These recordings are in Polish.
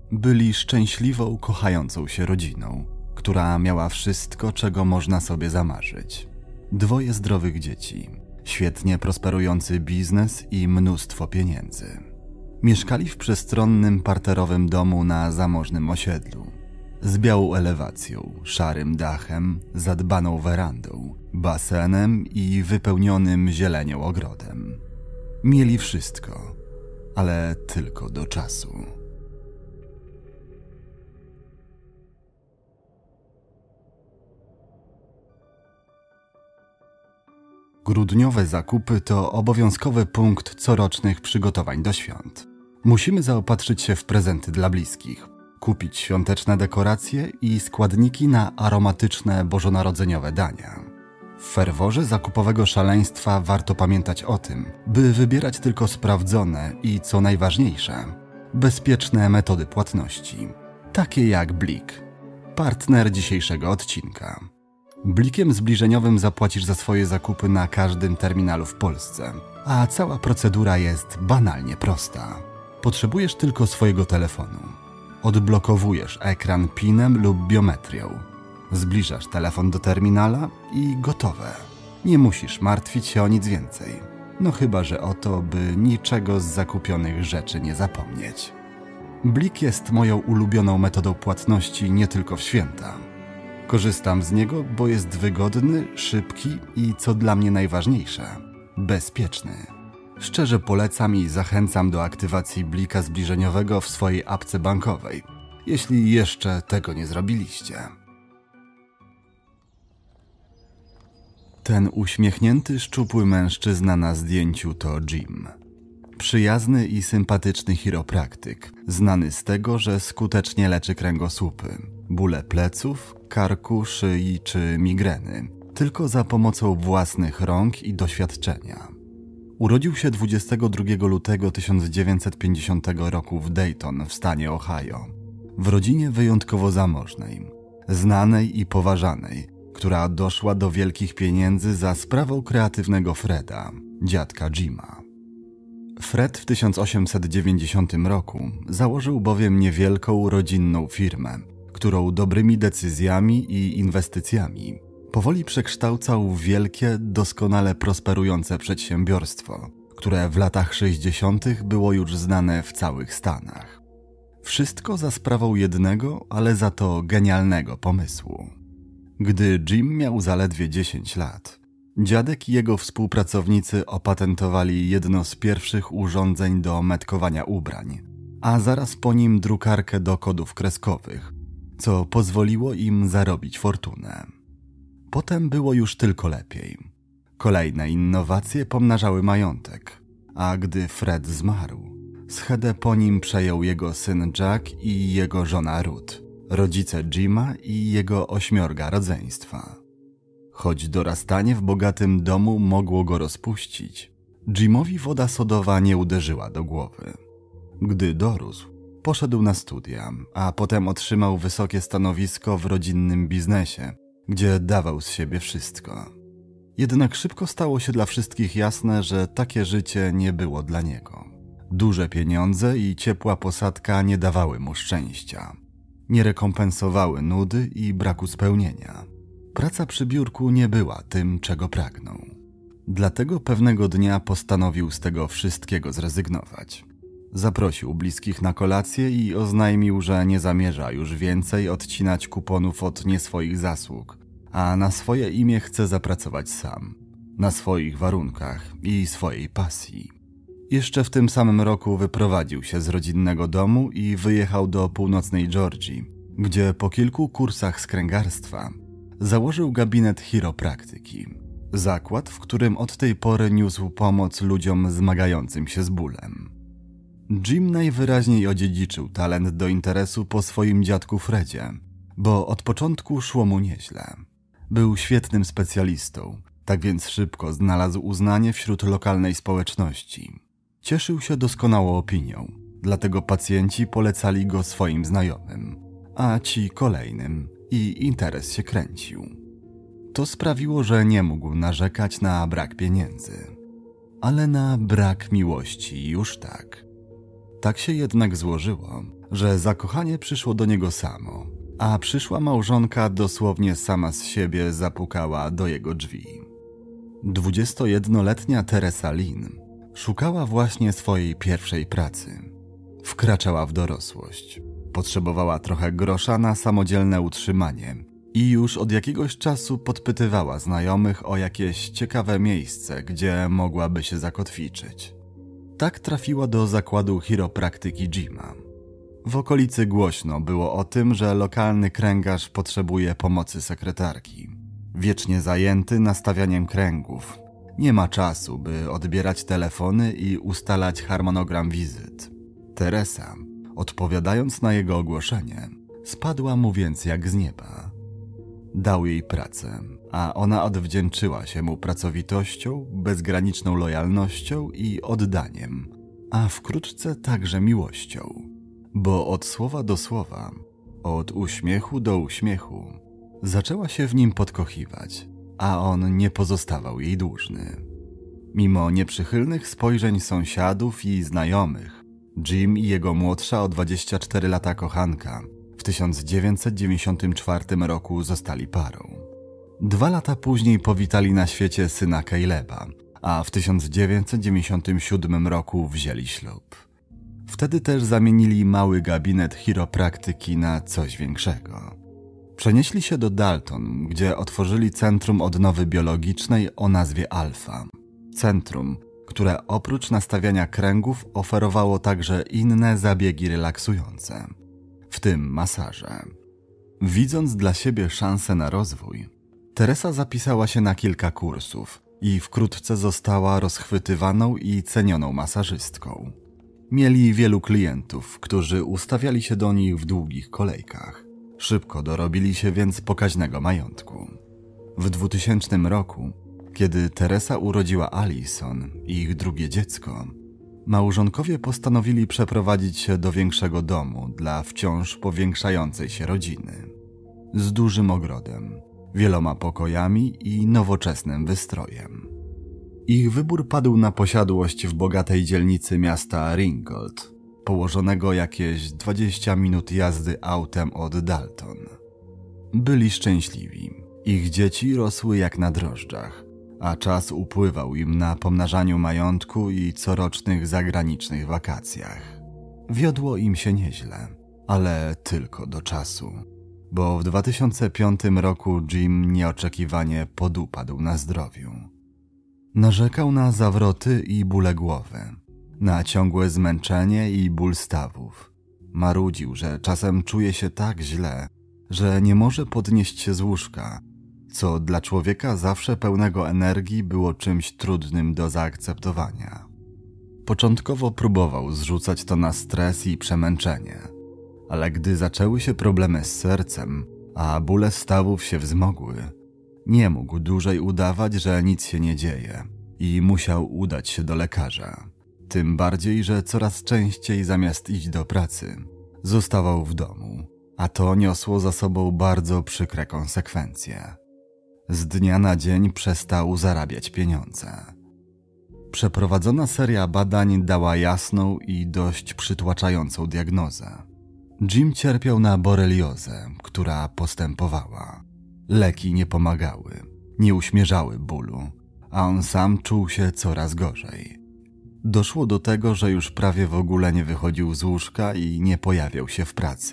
Byli szczęśliwą, kochającą się rodziną, która miała wszystko, czego można sobie zamarzyć. 2 zdrowych dzieci, świetnie prosperujący biznes i mnóstwo pieniędzy. Mieszkali w przestronnym, parterowym domu na zamożnym osiedlu. Z białą elewacją, szarym dachem, zadbaną werandą, basenem i wypełnionym zielenią ogrodem. Mieli wszystko, ale tylko do czasu. Grudniowe zakupy to obowiązkowy punkt corocznych przygotowań do świąt. Musimy zaopatrzyć się w prezenty dla bliskich, kupić świąteczne dekoracje i składniki na aromatyczne bożonarodzeniowe dania. W ferworze zakupowego szaleństwa warto pamiętać o tym, by wybierać tylko sprawdzone i, co najważniejsze, bezpieczne metody płatności, takie jak Blik, partner dzisiejszego odcinka. Blikiem zbliżeniowym zapłacisz za swoje zakupy na każdym terminalu w Polsce, a cała procedura jest banalnie prosta. Potrzebujesz tylko swojego telefonu. Odblokowujesz ekran PIN-em lub biometrią. Zbliżasz telefon do terminala i gotowe. Nie musisz martwić się o nic więcej. No chyba, że o to, by niczego z zakupionych rzeczy nie zapomnieć. Blik jest moją ulubioną metodą płatności nie tylko w święta. Korzystam z niego, bo jest wygodny, szybki i, co dla mnie najważniejsze, bezpieczny. Szczerze polecam i zachęcam do aktywacji Blika zbliżeniowego w swojej apce bankowej, jeśli jeszcze tego nie zrobiliście. Ten uśmiechnięty, szczupły mężczyzna na zdjęciu to Jim. Przyjazny i sympatyczny chiropraktyk, znany z tego, że skutecznie leczy kręgosłupy, bóle pleców, karku, szyi czy migreny, tylko za pomocą własnych rąk i doświadczenia. Urodził się 22 lutego 1950 roku w Dayton w stanie Ohio, w rodzinie wyjątkowo zamożnej, znanej i poważanej, która doszła do wielkich pieniędzy za sprawą kreatywnego Freda, dziadka Jima. Fred w 1890 roku założył bowiem niewielką rodzinną firmę, którą dobrymi decyzjami i inwestycjami powoli przekształcał w wielkie, doskonale prosperujące przedsiębiorstwo, które w latach 60. było już znane w całych Stanach. Wszystko za sprawą jednego, ale za to genialnego pomysłu. Gdy Jim miał zaledwie 10 lat, dziadek i jego współpracownicy opatentowali jedno z pierwszych urządzeń do metkowania ubrań, a zaraz po nim drukarkę do kodów kreskowych, co pozwoliło im zarobić fortunę. Potem było już tylko lepiej. Kolejne innowacje pomnażały majątek, a gdy Fred zmarł, schedę po nim przejął jego syn Jack i jego żona Ruth, rodzice Jima i jego 8 rodzeństwa. Choć dorastanie w bogatym domu mogło go rozpuścić, Jimowi woda sodowa nie uderzyła do głowy. Gdy dorósł, poszedł na studia, a potem otrzymał wysokie stanowisko w rodzinnym biznesie, gdzie dawał z siebie wszystko. Jednak szybko stało się dla wszystkich jasne, że takie życie nie było dla niego. Duże pieniądze i ciepła posadka nie dawały mu szczęścia. Nie rekompensowały nudy i braku spełnienia. Praca przy biurku nie była tym, czego pragnął. Dlatego pewnego dnia postanowił z tego wszystkiego zrezygnować. Zaprosił bliskich na kolację i oznajmił, że nie zamierza już więcej odcinać kuponów od nie swoich zasług, a na swoje imię chce zapracować sam, na swoich warunkach i swojej pasji. Jeszcze w tym samym roku wyprowadził się z rodzinnego domu i wyjechał do północnej Georgii, gdzie po kilku kursach z kręgarstwa założył gabinet chiropraktyki. Zakład, w którym od tej pory niósł pomoc ludziom zmagającym się z bólem. Jim najwyraźniej odziedziczył talent do interesu po swoim dziadku Fredzie, bo od początku szło mu nieźle. Był świetnym specjalistą, tak więc szybko znalazł uznanie wśród lokalnej społeczności. Cieszył się doskonałą opinią, dlatego pacjenci polecali go swoim znajomym, a ci kolejnym i interes się kręcił. To sprawiło, że nie mógł narzekać na brak pieniędzy, ale na brak miłości już tak. Tak się jednak złożyło, że zakochanie przyszło do niego samo, a przyszła małżonka dosłownie sama z siebie zapukała do jego drzwi. 21-letnia Teresa Lynn szukała właśnie swojej pierwszej pracy. Wkraczała w dorosłość. Potrzebowała trochę grosza na samodzielne utrzymanie i już od jakiegoś czasu podpytywała znajomych o jakieś ciekawe miejsce, gdzie mogłaby się zakotwiczyć. Tak trafiła do zakładu chiropraktyki Jima. W okolicy głośno było o tym, że lokalny kręgarz potrzebuje pomocy sekretarki. Wiecznie zajęty nastawianiem kręgów. Nie ma czasu, by odbierać telefony i ustalać harmonogram wizyt. Teresa, odpowiadając na jego ogłoszenie, spadła mu więc jak z nieba. Dał jej pracę, a ona odwdzięczyła się mu pracowitością, bezgraniczną lojalnością i oddaniem, a wkrótce także miłością. Bo od słowa do słowa, od uśmiechu do uśmiechu, zaczęła się w nim podkochiwać, a on nie pozostawał jej dłużny. Mimo nieprzychylnych spojrzeń sąsiadów i znajomych, Jim i jego młodsza o 24 lata kochanka w 1994 roku zostali parą. 2 lata później powitali na świecie syna Caleba, a w 1997 roku wzięli ślub. Wtedy też zamienili mały gabinet chiropraktyki na coś większego. Przenieśli się do Dalton, gdzie otworzyli Centrum Odnowy Biologicznej o nazwie Alpha. Centrum, które oprócz nastawiania kręgów oferowało także inne zabiegi relaksujące, w tym masaże. Widząc dla siebie szansę na rozwój, Teresa zapisała się na kilka kursów i wkrótce została rozchwytywaną i cenioną masażystką. Mieli wielu klientów, którzy ustawiali się do nich w długich kolejkach. Szybko dorobili się więc pokaźnego majątku. W 2000 roku, kiedy Teresa urodziła Alison i ich drugie dziecko, małżonkowie postanowili przeprowadzić się do większego domu dla wciąż powiększającej się rodziny. Z dużym ogrodem, wieloma pokojami i nowoczesnym wystrojem. Ich wybór padł na posiadłość w bogatej dzielnicy miasta Ringgold, położonego jakieś 20 minut jazdy autem od Dalton. Byli szczęśliwi. Ich dzieci rosły jak na drożdżach, a czas upływał im na pomnażaniu majątku i corocznych zagranicznych wakacjach. Wiodło im się nieźle, ale tylko do czasu, bo w 2005 roku Jim nieoczekiwanie podupadł na zdrowiu. Narzekał na zawroty i bóle głowy, na ciągłe zmęczenie i ból stawów. Marudził, że czasem czuje się tak źle, że nie może podnieść się z łóżka, co dla człowieka zawsze pełnego energii było czymś trudnym do zaakceptowania. Początkowo próbował zrzucać to na stres i przemęczenie, ale gdy zaczęły się problemy z sercem, a bóle stawów się wzmogły, nie mógł dłużej udawać, że nic się nie dzieje i musiał udać się do lekarza. Tym bardziej, że coraz częściej zamiast iść do pracy, zostawał w domu, a to niosło za sobą bardzo przykre konsekwencje. Z dnia na dzień przestał zarabiać pieniądze. Przeprowadzona seria badań dała jasną i dość przytłaczającą diagnozę. Jim cierpiał na boreliozę, która postępowała. Leki nie pomagały, nie uśmierzały bólu, a on sam czuł się coraz gorzej. Doszło do tego, że już prawie w ogóle nie wychodził z łóżka i nie pojawiał się w pracy.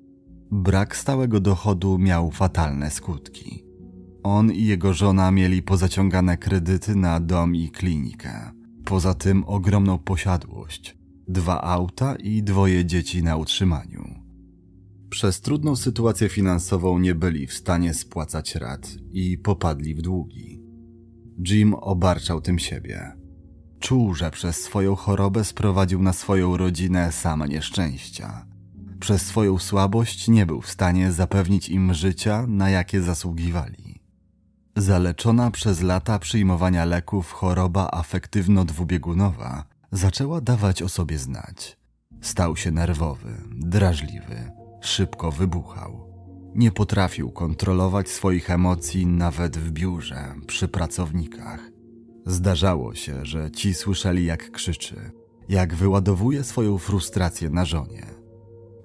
Brak stałego dochodu miał fatalne skutki. On i jego żona mieli pozaciągane kredyty na dom i klinikę. Poza tym ogromną posiadłość, 2 auta i 2 dzieci na utrzymaniu. Przez trudną sytuację finansową nie byli w stanie spłacać rat i popadli w długi. Jim obarczał tym siebie. Czuł, że przez swoją chorobę sprowadził na swoją rodzinę same nieszczęścia. Przez swoją słabość nie był w stanie zapewnić im życia, na jakie zasługiwali. Zaleczona przez lata przyjmowania leków choroba afektywno-dwubiegunowa zaczęła dawać o sobie znać. Stał się nerwowy, drażliwy, szybko wybuchał. Nie potrafił kontrolować swoich emocji nawet w biurze, przy pracownikach. Zdarzało się, że ci słyszeli, jak krzyczy, jak wyładowuje swoją frustrację na żonie.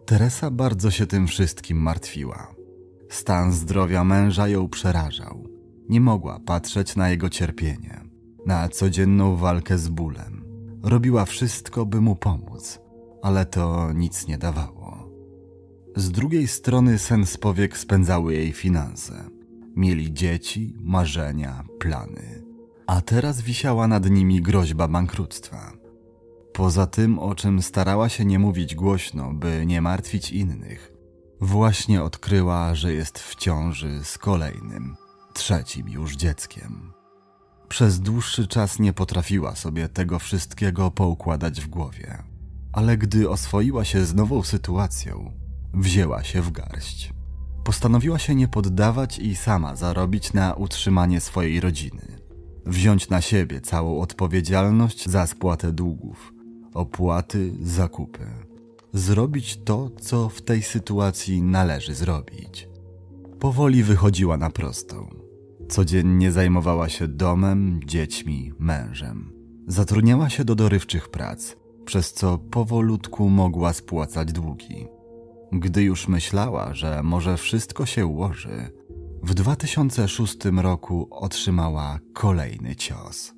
Teresa bardzo się tym wszystkim martwiła. Stan zdrowia męża ją przerażał. Nie mogła patrzeć na jego cierpienie, na codzienną walkę z bólem. Robiła wszystko, by mu pomóc, ale to nic nie dawało. Z drugiej strony sen z powiek spędzały jej finanse. Mieli dzieci, marzenia, plany. A teraz wisiała nad nimi groźba bankructwa. Poza tym, o czym starała się nie mówić głośno, by nie martwić innych, właśnie odkryła, że jest w ciąży z kolejnym, trzecim już dzieckiem. Przez dłuższy czas nie potrafiła sobie tego wszystkiego poukładać w głowie, ale gdy oswoiła się z nową sytuacją, wzięła się w garść. Postanowiła się nie poddawać i sama zarobić na utrzymanie swojej rodziny. Wziąć na siebie całą odpowiedzialność za spłatę długów, opłaty, zakupy. Zrobić to, co w tej sytuacji należy zrobić. Powoli wychodziła na prostą. Codziennie zajmowała się domem, dziećmi, mężem. Zatrudniała się do dorywczych prac, przez co powolutku mogła spłacać długi. Gdy już myślała, że może wszystko się ułoży, w 2006 roku otrzymała kolejny cios.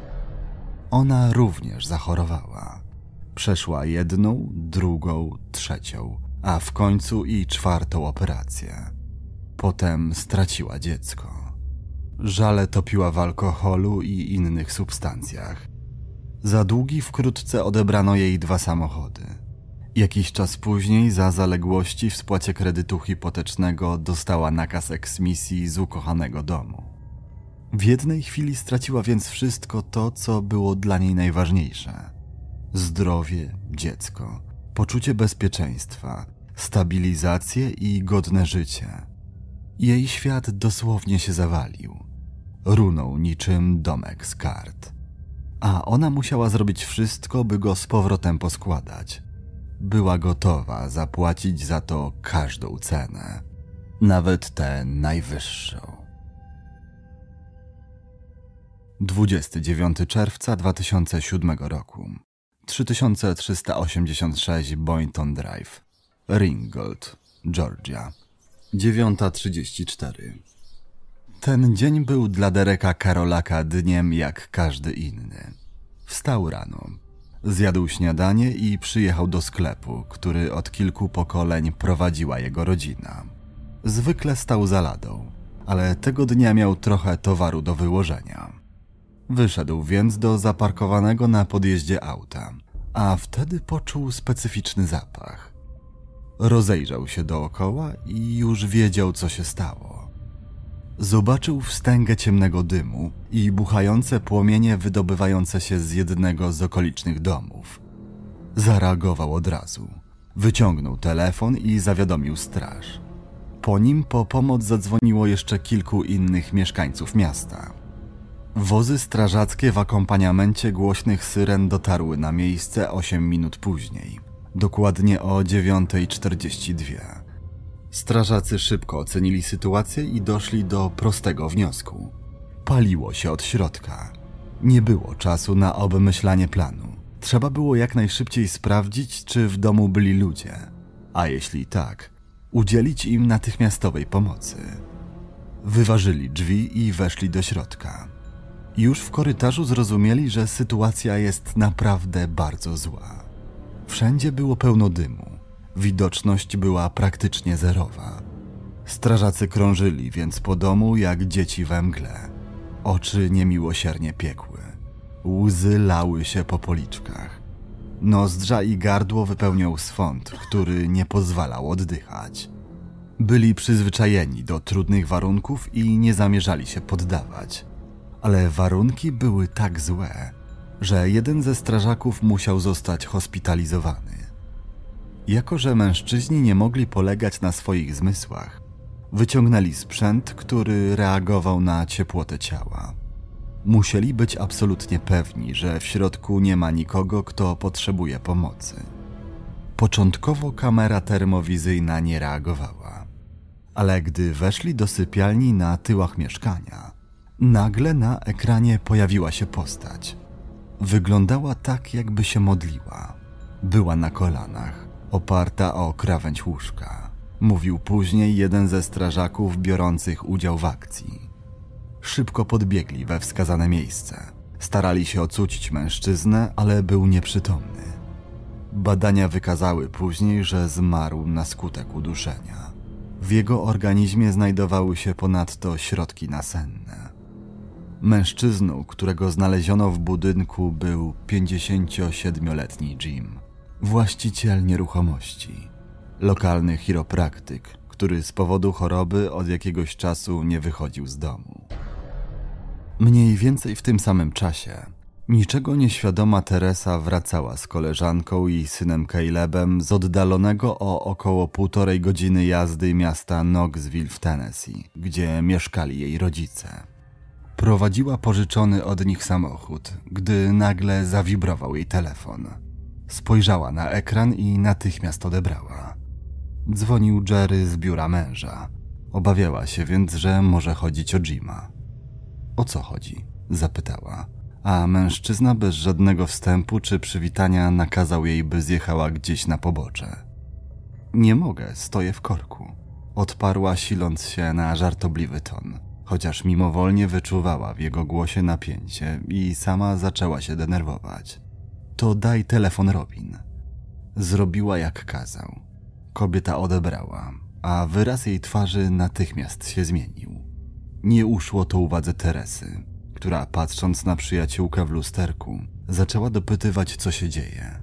Ona również zachorowała. Przeszła jedną, drugą, trzecią, a w końcu i czwartą operację. Potem straciła dziecko. Żale topiła w alkoholu i innych substancjach. Za długi wkrótce odebrano jej 2 samochody. Jakiś czas później za zaległości w spłacie kredytu hipotecznego dostała nakaz eksmisji z ukochanego domu. W jednej chwili straciła więc wszystko to, co było dla niej najważniejsze. Zdrowie, dziecko, poczucie bezpieczeństwa, stabilizację i godne życie. Jej świat dosłownie się zawalił. Runął niczym domek z kart. A ona musiała zrobić wszystko, by go z powrotem poskładać. Była gotowa zapłacić za to każdą cenę, nawet tę najwyższą. 29 czerwca 2007 roku. 3386 Boynton Drive, Ringgold, Georgia. 9:34. Ten dzień był dla Dereka Carolaka dniem jak każdy inny. Wstał rano, zjadł śniadanie i przyjechał do sklepu, który od kilku pokoleń prowadziła jego rodzina. Zwykle stał za ladą, ale tego dnia miał trochę towaru do wyłożenia. Wyszedł więc do zaparkowanego na podjeździe auta, a wtedy poczuł specyficzny zapach. Rozejrzał się dookoła i już wiedział, co się stało. Zobaczył wstęgę ciemnego dymu i buchające płomienie wydobywające się z jednego z okolicznych domów. Zareagował od razu. Wyciągnął telefon i zawiadomił straż. Po nim po pomoc zadzwoniło jeszcze kilku innych mieszkańców miasta. Wozy strażackie w akompaniamencie głośnych syren dotarły na miejsce 8 minut później, dokładnie o 9:42. Strażacy szybko ocenili sytuację i doszli do prostego wniosku. Paliło się od środka. Nie było czasu na obmyślanie planu. Trzeba było jak najszybciej sprawdzić, czy w domu byli ludzie, a jeśli tak, udzielić im natychmiastowej pomocy. Wyważyli drzwi i weszli do środka. Już w korytarzu zrozumieli, że sytuacja jest naprawdę bardzo zła. Wszędzie było pełno dymu. Widoczność była praktycznie zerowa. Strażacy krążyli więc po domu jak dzieci we mgle. Oczy niemiłosiernie piekły. Łzy lały się po policzkach. Nozdrza i gardło wypełniał swąd, który nie pozwalał oddychać. Byli przyzwyczajeni do trudnych warunków i nie zamierzali się poddawać. Ale warunki były tak złe, że jeden ze strażaków musiał zostać hospitalizowany. Jako że mężczyźni nie mogli polegać na swoich zmysłach, wyciągnęli sprzęt, który reagował na ciepłotę ciała. Musieli być absolutnie pewni, że w środku nie ma nikogo, kto potrzebuje pomocy. Początkowo kamera termowizyjna nie reagowała, ale gdy weszli do sypialni na tyłach mieszkania, nagle na ekranie pojawiła się postać. Wyglądała tak, jakby się modliła. Była na kolanach, oparta o krawędź łóżka. Mówił później jeden ze strażaków biorących udział w akcji. Szybko podbiegli we wskazane miejsce. Starali się ocucić mężczyznę, ale był nieprzytomny. Badania wykazały później, że zmarł na skutek uduszenia. W jego organizmie znajdowały się ponadto środki nasenne. Mężczyzną, którego znaleziono w budynku, był 57-letni Jim, właściciel nieruchomości, lokalny chiropraktyk, który z powodu choroby od jakiegoś czasu nie wychodził z domu. Mniej więcej w tym samym czasie niczego nieświadoma Teresa wracała z koleżanką i synem Calebem z oddalonego o około 1,5 godziny jazdy miasta Knoxville w Tennessee, gdzie mieszkali jej rodzice. Prowadziła pożyczony od nich samochód, gdy nagle zawibrował jej telefon. Spojrzała na ekran i natychmiast odebrała. Dzwonił Jerry z biura męża. Obawiała się więc, że może chodzić o Jima. O co chodzi? Zapytała, a mężczyzna bez żadnego wstępu czy przywitania nakazał jej, by zjechała gdzieś na pobocze. Nie mogę, stoję w korku. Odparła, siląc się na żartobliwy ton, chociaż mimowolnie wyczuwała w jego głosie napięcie i sama zaczęła się denerwować. To daj telefon, Robin. Zrobiła jak kazał. Kobieta odebrała, a wyraz jej twarzy natychmiast się zmienił. Nie uszło to uwadze Teresy, która patrząc na przyjaciółkę w lusterku, zaczęła dopytywać, co się dzieje.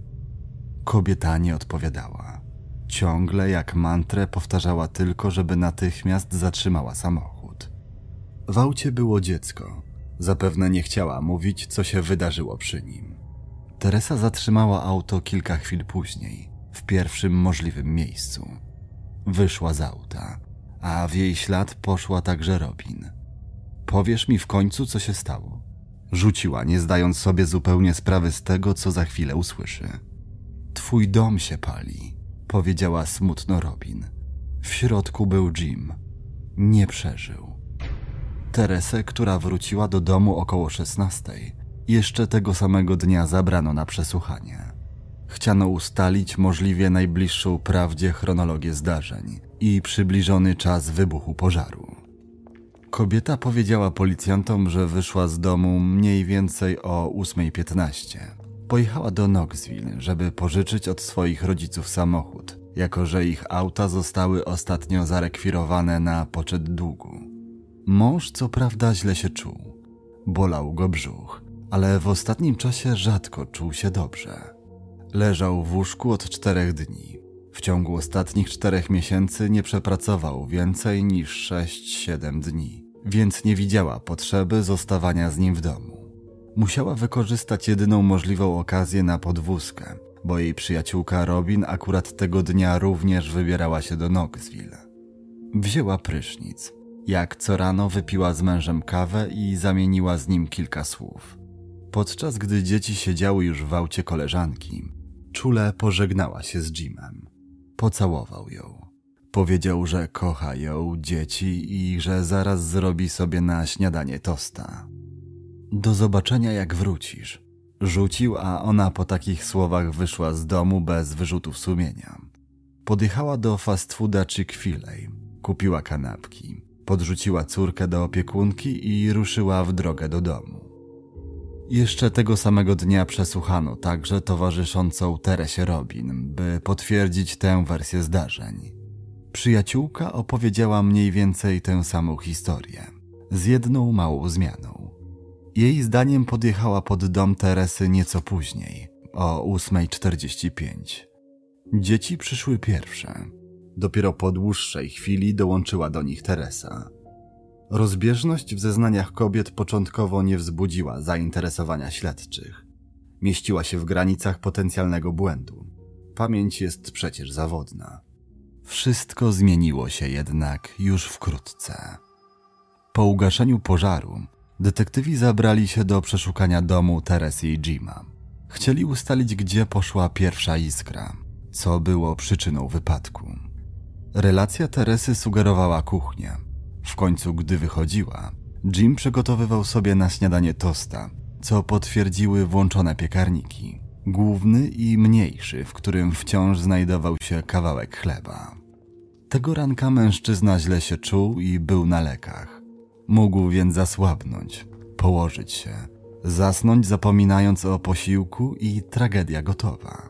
Kobieta nie odpowiadała. Ciągle jak mantrę powtarzała tylko, żeby natychmiast zatrzymała samochód. W aucie było dziecko. Zapewne nie chciała mówić, co się wydarzyło przy nim. Teresa zatrzymała auto kilka chwil później, w pierwszym możliwym miejscu. Wyszła z auta, a w jej ślad poszła także Robin. Powiesz mi w końcu, co się stało? Rzuciła, nie zdając sobie zupełnie sprawy z tego, co za chwilę usłyszy. Twój dom się pali, powiedziała smutno Robin. W środku był Jim. Nie przeżył. Teresę, która wróciła do domu około 16:00, jeszcze tego samego dnia zabrano na przesłuchanie. Chciano ustalić możliwie najbliższą prawdzie chronologię zdarzeń i przybliżony czas wybuchu pożaru. Kobieta powiedziała policjantom, że wyszła z domu mniej więcej o 8:15. Pojechała do Knoxville, żeby pożyczyć od swoich rodziców samochód, jako że ich auta zostały ostatnio zarekwirowane na poczet długu. Mąż co prawda źle się czuł. Bolał go brzuch, ale w ostatnim czasie rzadko czuł się dobrze. Leżał w łóżku od 4 dni. W ciągu ostatnich 4 miesięcy nie przepracował więcej niż 6-7 dni, więc nie widziała potrzeby zostawania z nim w domu. Musiała wykorzystać jedyną możliwą okazję na podwózkę, bo jej przyjaciółka Robin akurat tego dnia również wybierała się do Knoxville. Wzięła prysznic. Jak co rano wypiła z mężem kawę i zamieniła z nim kilka słów. Podczas gdy dzieci siedziały już w aucie koleżanki, czule pożegnała się z Jimem. Pocałował ją. Powiedział, że kocha ją, dzieci i że zaraz zrobi sobie na śniadanie tosta. Do zobaczenia, jak wrócisz. Rzucił, a ona po takich słowach wyszła z domu bez wyrzutów sumienia. Podjechała do fast fooda Chick-fil-A, kupiła kanapki, podrzuciła córkę do opiekunki i ruszyła w drogę do domu. Jeszcze tego samego dnia przesłuchano także towarzyszącą Teresie Robin, by potwierdzić tę wersję zdarzeń. Przyjaciółka opowiedziała mniej więcej tę samą historię, z jedną małą zmianą. Jej zdaniem podjechała pod dom Teresy nieco później, o 8:45. Dzieci przyszły pierwsze. Dopiero po dłuższej chwili dołączyła do nich Teresa. Rozbieżność w zeznaniach kobiet początkowo nie wzbudziła zainteresowania śledczych. Mieściła się w granicach potencjalnego błędu. Pamięć jest przecież zawodna. Wszystko zmieniło się jednak już wkrótce. Po ugaszeniu pożaru detektywi zabrali się do przeszukania domu Teresy i Jima. Chcieli ustalić, gdzie poszła pierwsza iskra, co było przyczyną wypadku. Relacja Teresy sugerowała kuchnię. W końcu, gdy wychodziła, Jim przygotowywał sobie na śniadanie tosta, co potwierdziły włączone piekarniki. główny i mniejszy, w którym wciąż znajdował się kawałek chleba. Tego ranka mężczyzna źle się czuł i był na lekach. Mógł więc zasłabnąć, położyć się, zasnąć zapominając o posiłku i tragedia gotowa.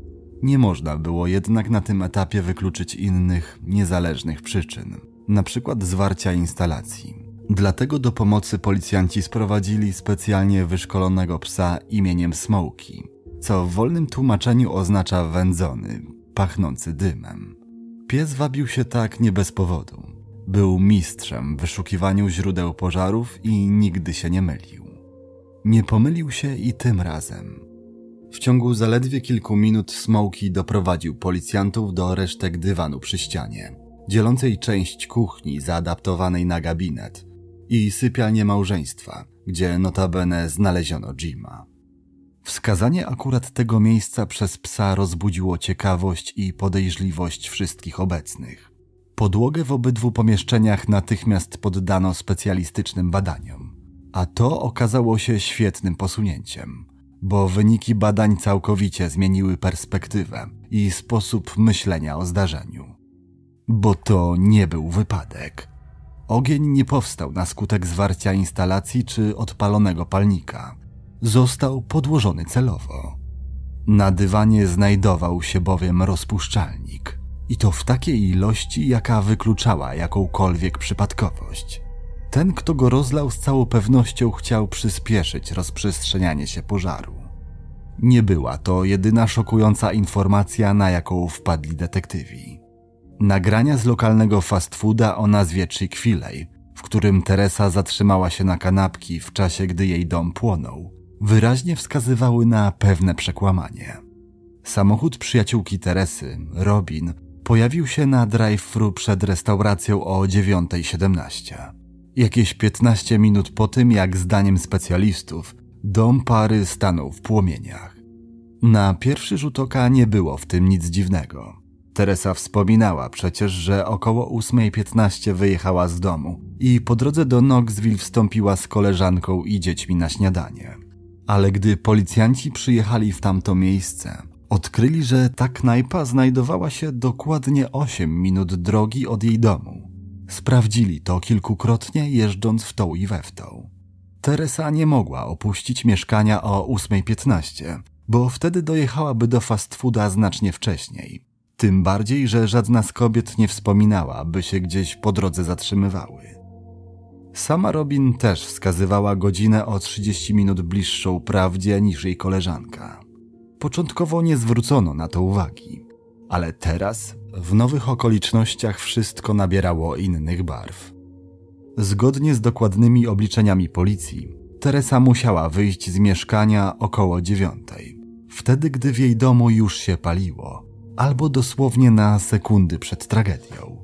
Nie można było jednak na tym etapie wykluczyć innych, niezależnych przyczyn, na przykład zwarcia instalacji. Dlatego do pomocy policjanci sprowadzili specjalnie wyszkolonego psa imieniem Smokey, co w wolnym tłumaczeniu oznacza wędzony, pachnący dymem. Pies wabił się tak nie bez powodu. Był mistrzem w wyszukiwaniu źródeł pożarów i nigdy się nie mylił. Nie pomylił się i tym razem. W ciągu zaledwie kilku minut Smokey doprowadził policjantów do resztek dywanu przy ścianie, dzielącej część kuchni zaadaptowanej na gabinet i sypialnię małżeństwa, gdzie notabene znaleziono Jima. Wskazanie akurat tego miejsca przez psa rozbudziło ciekawość i podejrzliwość wszystkich obecnych. Podłogę w obydwu pomieszczeniach natychmiast poddano specjalistycznym badaniom, a to okazało się świetnym posunięciem, bo wyniki badań całkowicie zmieniły perspektywę i sposób myślenia o zdarzeniu. Bo to nie był wypadek. Ogień nie powstał na skutek zwarcia instalacji czy odpalonego palnika. Został podłożony celowo. Na dywanie znajdował się bowiem rozpuszczalnik. I to w takiej ilości, jaka wykluczała jakąkolwiek przypadkowość. Ten, kto go rozlał, z całą pewnością chciał przyspieszyć rozprzestrzenianie się pożaru. Nie była to jedyna szokująca informacja, na jaką wpadli detektywi. Nagrania z lokalnego fast fooda o nazwie Chick-fil-A, w którym Teresa zatrzymała się na kanapki w czasie, gdy jej dom płonął, wyraźnie wskazywały na pewne przekłamanie. Samochód przyjaciółki Teresy, Robin, pojawił się na drive-thru przed restauracją o 9:17. Jakieś 15 minut po tym, jak zdaniem specjalistów, dom pary stanął w płomieniach. Na pierwszy rzut oka nie było w tym nic dziwnego. Teresa wspominała przecież, że około 8:15 wyjechała z domu i po drodze do Knoxville wstąpiła z koleżanką i dziećmi na śniadanie. Ale gdy policjanci przyjechali w tamto miejsce, odkryli, że ta knajpa znajdowała się dokładnie 8 minut drogi od jej domu. Sprawdzili to kilkukrotnie, jeżdżąc w tą i we w tą. Teresa nie mogła opuścić mieszkania o 8:15, bo wtedy dojechałaby do fast fooda znacznie wcześniej. Tym bardziej, że żadna z kobiet nie wspominała, by się gdzieś po drodze zatrzymywały. Sama Robin też wskazywała godzinę o 30 minut bliższą prawdzie niż jej koleżanka. Początkowo nie zwrócono na to uwagi, ale teraz, w nowych okolicznościach, wszystko nabierało innych barw. Zgodnie z dokładnymi obliczeniami policji, Teresa musiała wyjść z mieszkania około 9:00, wtedy gdy w jej domu już się paliło, albo dosłownie na sekundy przed tragedią.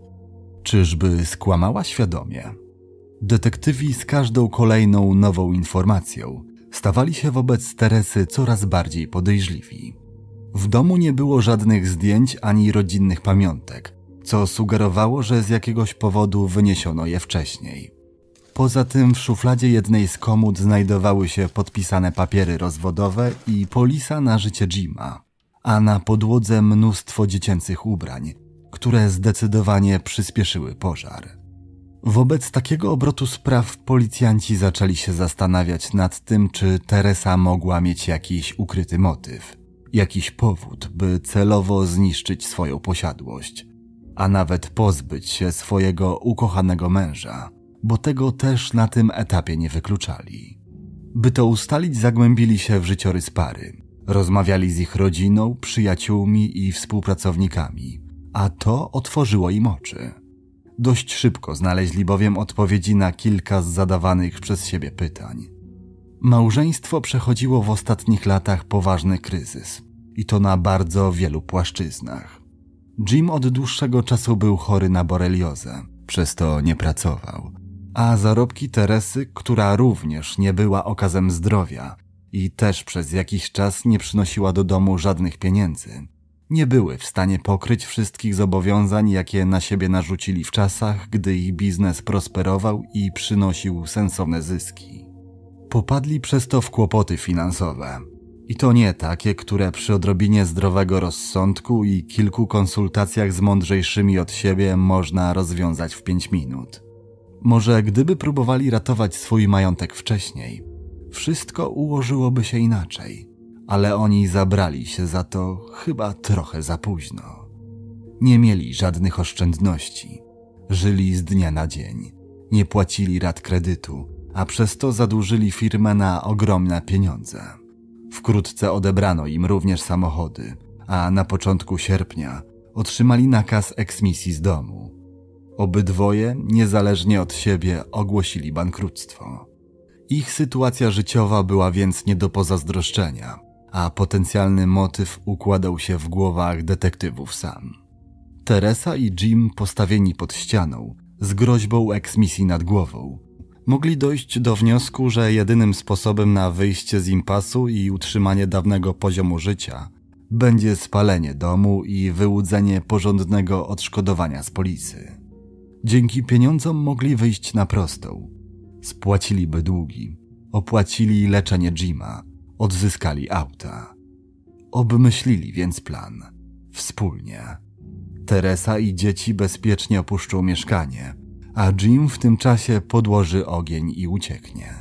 Czyżby skłamała świadomie? Detektywi z każdą kolejną nową informacją stawali się wobec Teresy coraz bardziej podejrzliwi. W domu nie było żadnych zdjęć ani rodzinnych pamiątek, co sugerowało, że z jakiegoś powodu wyniesiono je wcześniej. Poza tym w szufladzie jednej z komód znajdowały się podpisane papiery rozwodowe i polisa na życie Jima, a na podłodze mnóstwo dziecięcych ubrań, które zdecydowanie przyspieszyły pożar. Wobec takiego obrotu spraw policjanci zaczęli się zastanawiać nad tym, czy Teresa mogła mieć jakiś ukryty motyw, jakiś powód, by celowo zniszczyć swoją posiadłość, a nawet pozbyć się swojego ukochanego męża, bo tego też na tym etapie nie wykluczali. By to ustalić, zagłębili się w życiorys pary, rozmawiali z ich rodziną, przyjaciółmi i współpracownikami, a to otworzyło im oczy. Dość szybko znaleźli bowiem odpowiedzi na kilka z zadawanych przez siebie pytań. Małżeństwo przechodziło w ostatnich latach poważny kryzys i to na bardzo wielu płaszczyznach. Jim od dłuższego czasu był chory na boreliozę, przez to nie pracował, a zarobki Teresy, która również nie była okazem zdrowia i też przez jakiś czas nie przynosiła do domu żadnych pieniędzy, nie były w stanie pokryć wszystkich zobowiązań, jakie na siebie narzucili w czasach, gdy ich biznes prosperował i przynosił sensowne zyski. Popadli przez to w kłopoty finansowe. I to nie takie, które przy odrobinie zdrowego rozsądku i kilku konsultacjach z mądrzejszymi od siebie można rozwiązać w 5 minut. Może gdyby próbowali ratować swój majątek wcześniej, wszystko ułożyłoby się inaczej, ale oni zabrali się za to chyba trochę za późno. Nie mieli żadnych oszczędności, żyli z dnia na dzień, nie płacili rat kredytu, a przez to zadłużyli firmę na ogromne pieniądze. Wkrótce odebrano im również samochody, a na początku sierpnia otrzymali nakaz eksmisji z domu. Obydwoje, niezależnie od siebie, ogłosili bankructwo. Ich sytuacja życiowa była więc nie do pozazdroszczenia, a potencjalny motyw układał się w głowach detektywów sam. Teresa i Jim, postawieni pod ścianą, z groźbą eksmisji nad głową, mogli dojść do wniosku, że jedynym sposobem na wyjście z impasu i utrzymanie dawnego poziomu życia będzie spalenie domu i wyłudzenie porządnego odszkodowania z polisy. Dzięki pieniądzom mogli wyjść na prostą. Spłaciliby długi, opłacili leczenie Jima, odzyskali auta. Obmyślili więc plan. Wspólnie. Teresa i dzieci bezpiecznie opuszczą mieszkanie, a Jim w tym czasie podłoży ogień i ucieknie.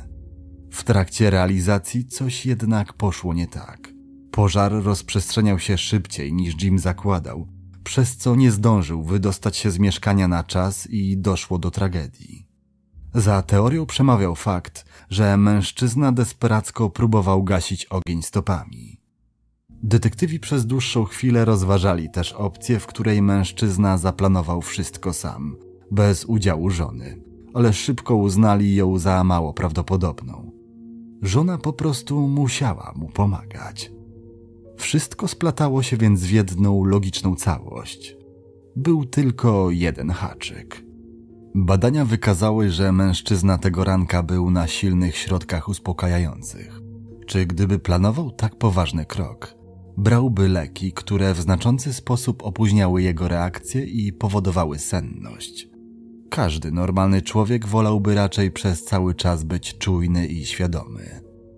W trakcie realizacji coś jednak poszło nie tak. Pożar rozprzestrzeniał się szybciej niż Jim zakładał, przez co nie zdążył wydostać się z mieszkania na czas i doszło do tragedii. Za teorią przemawiał fakt, że mężczyzna desperacko próbował gasić ogień stopami. Detektywi przez dłuższą chwilę rozważali też opcję, w której mężczyzna zaplanował wszystko sam, bez udziału żony, ale szybko uznali ją za mało prawdopodobną. Żona po prostu musiała mu pomagać. Wszystko splatało się więc w jedną logiczną całość. Był tylko jeden haczyk. Badania wykazały, że mężczyzna tego ranka był na silnych środkach uspokajających. Czy gdyby planował tak poważny krok, brałby leki, które w znaczący sposób opóźniały jego reakcję i powodowały senność? Każdy normalny człowiek wolałby raczej przez cały czas być czujny i świadomy.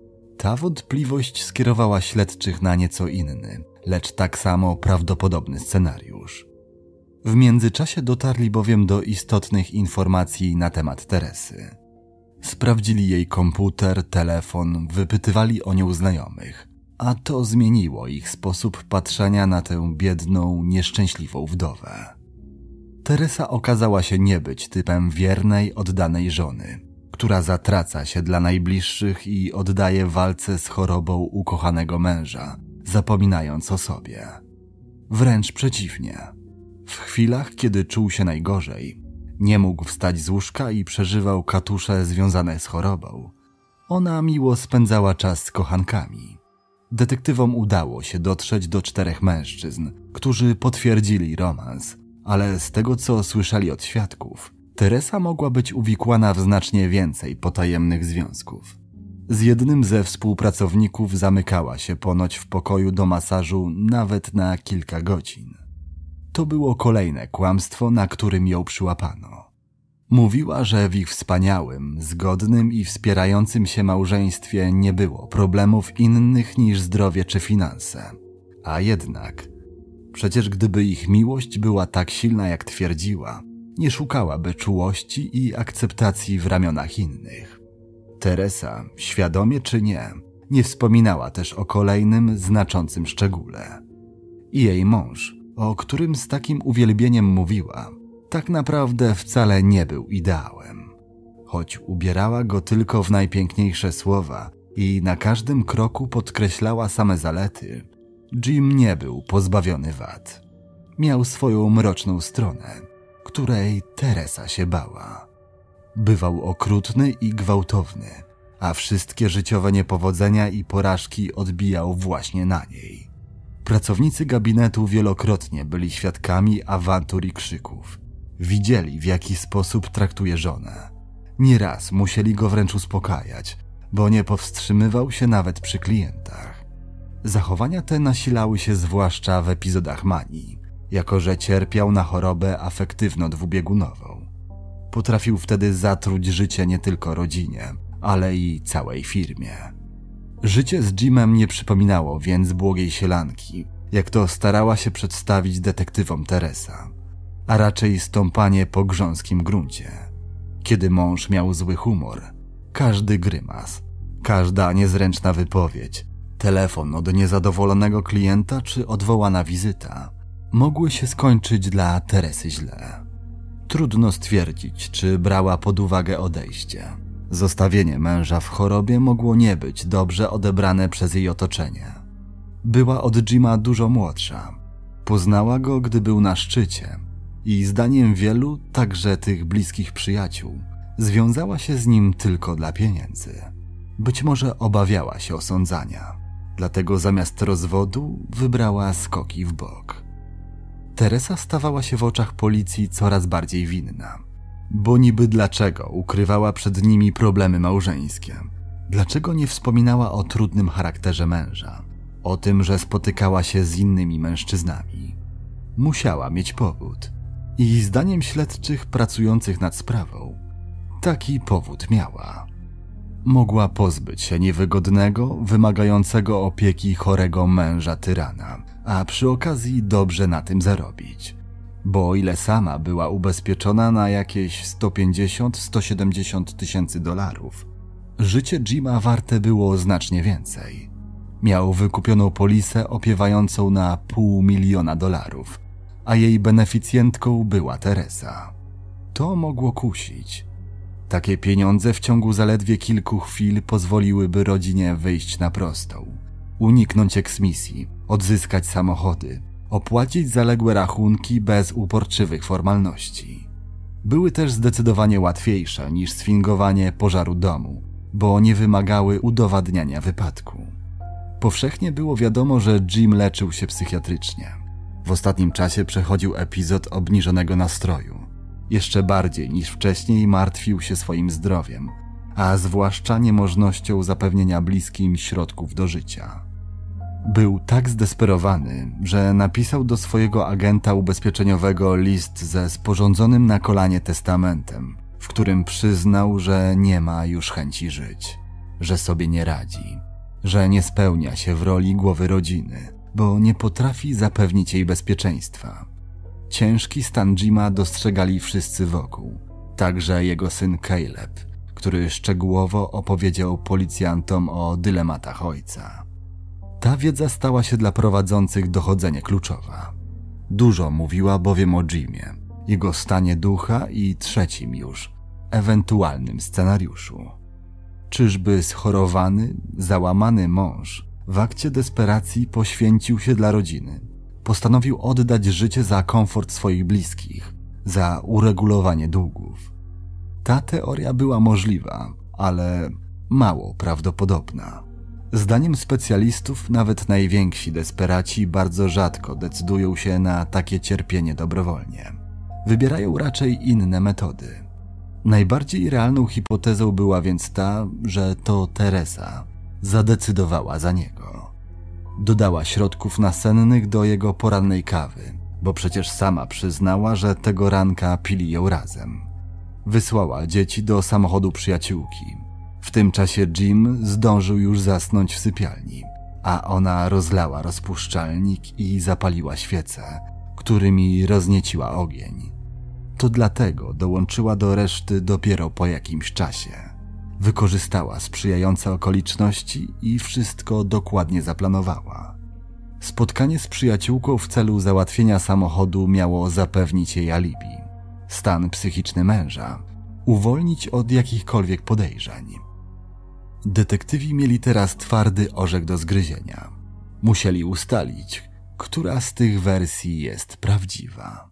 Ta wątpliwość skierowała śledczych na nieco inny, lecz tak samo prawdopodobny scenariusz. W międzyczasie dotarli bowiem do istotnych informacji na temat Teresy. Sprawdzili jej komputer, telefon, wypytywali o nią znajomych, a to zmieniło ich sposób patrzenia na tę biedną, nieszczęśliwą wdowę. Teresa okazała się nie być typem wiernej, oddanej żony, która zatraca się dla najbliższych i oddaje walce z chorobą ukochanego męża, zapominając o sobie. Wręcz przeciwnie. W chwilach, kiedy czuł się najgorzej, nie mógł wstać z łóżka i przeżywał katusze związane z chorobą, ona miło spędzała czas z kochankami. Detektywom udało się dotrzeć do 4 mężczyzn, którzy potwierdzili romans, ale z tego, co słyszeli od świadków, Teresa mogła być uwikłana w znacznie więcej potajemnych związków. Z jednym ze współpracowników zamykała się ponoć w pokoju do masażu nawet na kilka godzin. To było kolejne kłamstwo, na którym ją przyłapano. Mówiła, że w ich wspaniałym, zgodnym i wspierającym się małżeństwie nie było problemów innych niż zdrowie czy finanse. A jednak, przecież gdyby ich miłość była tak silna, jak twierdziła, nie szukałaby czułości i akceptacji w ramionach innych. Teresa, świadomie czy nie wspominała też o kolejnym, znaczącym szczególe. Jej mąż, o którym z takim uwielbieniem mówiła, tak naprawdę wcale nie był ideałem. Choć ubierała go tylko w najpiękniejsze słowa i na każdym kroku podkreślała same zalety, Jim nie był pozbawiony wad. Miał swoją mroczną stronę, której Teresa się bała. Bywał okrutny i gwałtowny, a wszystkie życiowe niepowodzenia i porażki odbijał właśnie na niej. Pracownicy gabinetu wielokrotnie byli świadkami awantur i krzyków. Widzieli, w jaki sposób traktuje żonę. Nieraz musieli go wręcz uspokajać, bo nie powstrzymywał się nawet przy klientach. Zachowania te nasilały się zwłaszcza w epizodach manii, jako że cierpiał na chorobę afektywno-dwubiegunową. Potrafił wtedy zatruć życie nie tylko rodzinie, ale i całej firmie. Życie z Jimem nie przypominało więc błogiej sielanki, jak to starała się przedstawić detektywom Teresa, a raczej stąpanie po grząskim gruncie. Kiedy mąż miał zły humor, każdy grymas, każda niezręczna wypowiedź, telefon od niezadowolonego klienta czy odwołana wizyta mogły się skończyć dla Teresy źle. Trudno stwierdzić, czy brała pod uwagę odejście. Zostawienie męża w chorobie mogło nie być dobrze odebrane przez jej otoczenie. Była od Jima dużo młodsza. Poznała go, gdy był na szczycie i zdaniem wielu, także tych bliskich przyjaciół, związała się z nim tylko dla pieniędzy. Być może obawiała się osądzania, dlatego zamiast rozwodu wybrała skoki w bok. Teresa stawała się w oczach policji coraz bardziej winna. Bo niby dlaczego ukrywała przed nimi problemy małżeńskie? Dlaczego nie wspominała o trudnym charakterze męża? O tym, że spotykała się z innymi mężczyznami? Musiała mieć powód. I zdaniem śledczych pracujących nad sprawą, taki powód miała. Mogła pozbyć się niewygodnego, wymagającego opieki chorego męża tyrana, a przy okazji dobrze na tym zarobić. Bo o ile sama była ubezpieczona na jakieś 150–170 tysięcy dolarów, życie Jima warte było znacznie więcej. Miał wykupioną polisę opiewającą na $500,000, a jej beneficjentką była Teresa. To mogło kusić. Takie pieniądze w ciągu zaledwie kilku chwil pozwoliłyby rodzinie wyjść na prostą, uniknąć eksmisji, odzyskać samochody, opłacić zaległe rachunki bez uporczywych formalności. Były też zdecydowanie łatwiejsze niż sfingowanie pożaru domu, bo nie wymagały udowadniania wypadku. Powszechnie było wiadomo, że Jim leczył się psychiatrycznie. W ostatnim czasie przechodził epizod obniżonego nastroju. Jeszcze bardziej niż wcześniej martwił się swoim zdrowiem, a zwłaszcza niemożnością zapewnienia bliskim środków do życia. Był tak zdesperowany, że napisał do swojego agenta ubezpieczeniowego list ze sporządzonym na kolanie testamentem, w którym przyznał, że nie ma już chęci żyć, że sobie nie radzi, że nie spełnia się w roli głowy rodziny, bo nie potrafi zapewnić jej bezpieczeństwa. Ciężki stan Jima dostrzegali wszyscy wokół, także jego syn Caleb, który szczegółowo opowiedział policjantom o dylematach ojca. Ta wiedza stała się dla prowadzących dochodzenie kluczowa. Dużo mówiła bowiem o Jimie, jego stanie ducha i trzecim już, ewentualnym scenariuszu. Czyżby schorowany, załamany mąż w akcie desperacji poświęcił się dla rodziny? Postanowił oddać życie za komfort swoich bliskich, za uregulowanie długów. Ta teoria była możliwa, ale mało prawdopodobna. Zdaniem specjalistów nawet najwięksi desperaci bardzo rzadko decydują się na takie cierpienie dobrowolnie. Wybierają raczej inne metody. Najbardziej realną hipotezą była więc ta, że to Teresa zadecydowała za niego. Dodała środków nasennych do jego porannej kawy, bo przecież sama przyznała, że tego ranka pili ją razem. Wysłała dzieci do samochodu przyjaciółki. W tym czasie Jim zdążył już zasnąć w sypialni, a ona rozlała rozpuszczalnik i zapaliła świece, którymi roznieciła ogień. To dlatego dołączyła do reszty dopiero po jakimś czasie. Wykorzystała sprzyjające okoliczności i wszystko dokładnie zaplanowała. Spotkanie z przyjaciółką w celu załatwienia samochodu miało zapewnić jej alibi, stan psychiczny męża, uwolnić od jakichkolwiek podejrzeń. Detektywi mieli teraz twardy orzech do zgryzienia. Musieli ustalić, która z tych wersji jest prawdziwa.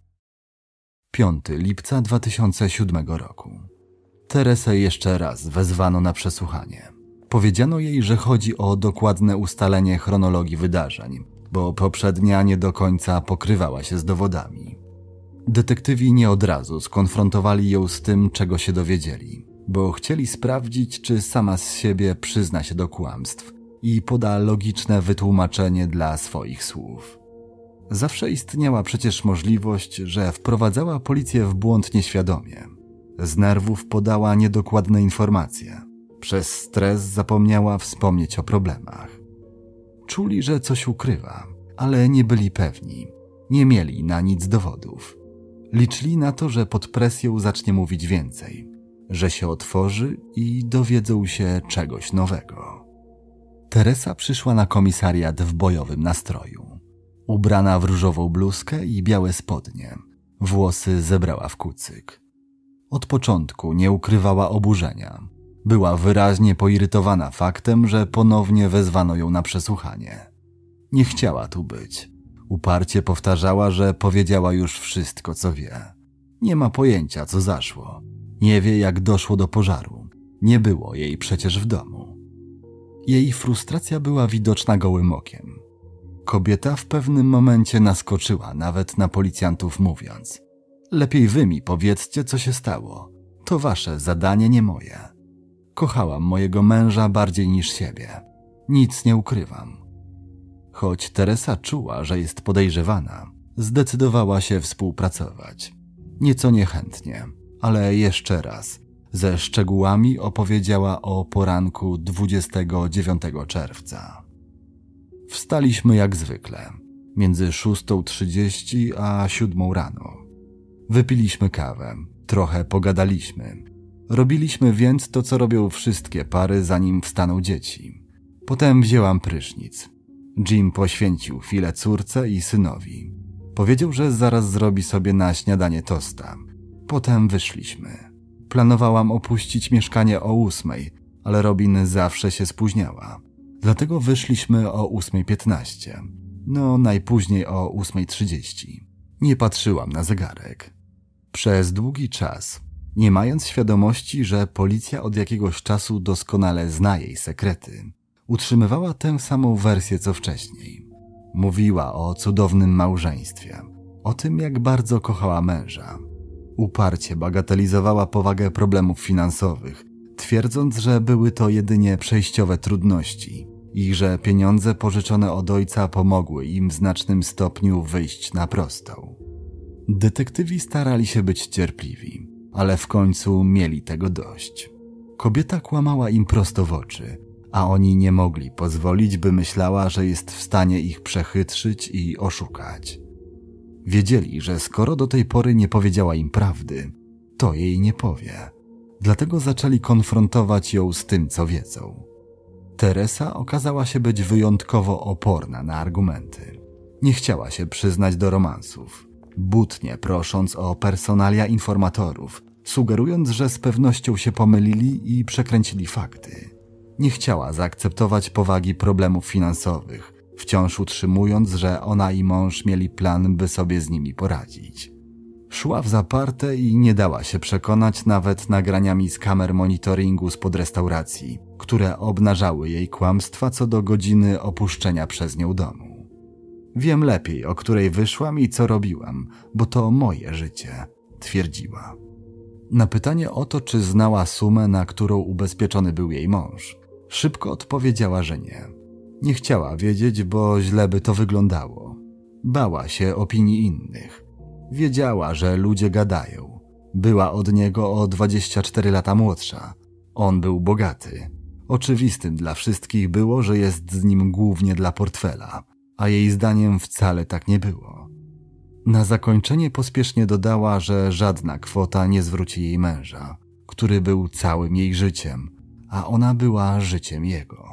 5 lipca 2007 roku. Teresę jeszcze raz wezwano na przesłuchanie. Powiedziano jej, że chodzi o dokładne ustalenie chronologii wydarzeń, bo poprzednia nie do końca pokrywała się z dowodami. Detektywi nie od razu skonfrontowali ją z tym, czego się dowiedzieli, bo chcieli sprawdzić, czy sama z siebie przyzna się do kłamstw i poda logiczne wytłumaczenie dla swoich słów. Zawsze istniała przecież możliwość, że wprowadzała policję w błąd nieświadomie. Z nerwów podała niedokładne informacje, Przez stres zapomniała wspomnieć o problemach. Czuli, że coś ukrywa, ale nie byli pewni. Nie mieli na nic dowodów. Liczyli na to, że pod presją zacznie mówić więcej, że się otworzy i dowiedzą się czegoś nowego. Teresa przyszła na komisariat w bojowym nastroju. Ubrana w różową bluzkę i białe spodnie, włosy zebrała w kucyk. Od początku nie ukrywała oburzenia. Była wyraźnie poirytowana faktem, że ponownie wezwano ją na przesłuchanie. Nie chciała tu być. Uparcie powtarzała, że powiedziała już wszystko, co wie. Nie ma pojęcia, co zaszło. Nie wie, jak doszło do pożaru. Nie było jej przecież w domu. Jej frustracja była widoczna gołym okiem. Kobieta w pewnym momencie naskoczyła nawet na policjantów, mówiąc: lepiej wy mi powiedzcie, co się stało. To wasze zadanie, nie moje. Kochałam mojego męża bardziej niż siebie. Nic nie ukrywam. Choć Teresa czuła, że jest podejrzewana, zdecydowała się współpracować. Nieco niechętnie, ale jeszcze raz, ze szczegółami opowiedziała o poranku 29 czerwca. Wstaliśmy jak zwykle, między 6:30 a 7 rano. Wypiliśmy kawę, trochę pogadaliśmy. Robiliśmy więc to, co robią wszystkie pary, zanim wstaną dzieci. Potem wzięłam prysznic. Jim poświęcił chwilę córce i synowi. Powiedział, że zaraz zrobi sobie na śniadanie tosta. Potem wyszliśmy. Planowałam opuścić mieszkanie o 8, ale Robin zawsze się spóźniała. Dlatego wyszliśmy o 8:15. No, najpóźniej o 8:30. Nie patrzyłam na zegarek. Przez długi czas, nie mając świadomości, że policja od jakiegoś czasu doskonale zna jej sekrety, utrzymywała tę samą wersję co wcześniej. Mówiła o cudownym małżeństwie, o tym, jak bardzo kochała męża. Uparcie bagatelizowała powagę problemów finansowych, twierdząc, że były to jedynie przejściowe trudności i że pieniądze pożyczone od ojca pomogły im w znacznym stopniu wyjść na prostą. Detektywi starali się być cierpliwi, ale w końcu mieli tego dość. Kobieta kłamała im prosto w oczy, a oni nie mogli pozwolić, by myślała, że jest w stanie ich przechytrzyć i oszukać. Wiedzieli, że skoro do tej pory nie powiedziała im prawdy, to jej nie powie. Dlatego zaczęli konfrontować ją z tym, co wiedzą. Teresa okazała się być wyjątkowo oporna na argumenty. Nie chciała się przyznać do romansów, butnie prosząc o personalia informatorów, sugerując, że z pewnością się pomylili i przekręcili fakty. Nie chciała zaakceptować powagi problemów finansowych, wciąż utrzymując, że ona i mąż mieli plan, by sobie z nimi poradzić. Szła w zaparte i nie dała się przekonać nawet nagraniami z kamer monitoringu spod restauracji, które obnażały jej kłamstwa co do godziny opuszczenia przez nią domu. Wiem lepiej, o której wyszłam i co robiłam, bo to moje życie, twierdziła. Na pytanie o to, czy znała sumę, na którą ubezpieczony był jej mąż, szybko odpowiedziała, że nie. Nie chciała wiedzieć, bo źle by to wyglądało. Bała się opinii innych. Wiedziała, że ludzie gadają. Była od niego o 24 lata młodsza. On był bogaty. Oczywistym dla wszystkich było, że jest z nim głównie dla portfela, a jej zdaniem wcale tak nie było. Na zakończenie pospiesznie dodała, że żadna kwota nie zwróci jej męża, który był całym jej życiem, a ona była życiem jego.